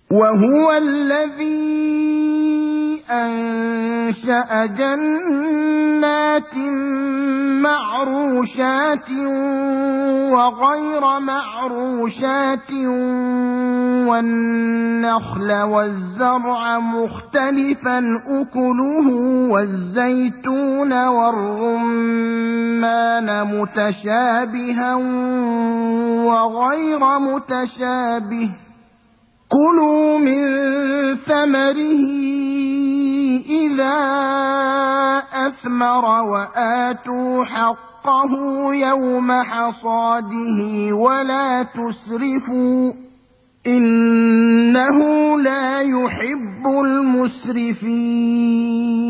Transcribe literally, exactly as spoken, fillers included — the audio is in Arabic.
وهو الذي أنشأ جنات معروشات وغير معروشات والنخل والزرع مختلفا أكله والزيتون والرمان متشابها وغير متشابه كلوا من ثمره إذا أثمر وآتوا حقه يوم حصاده ولا تسرفوا إنه لا يحب المسرفين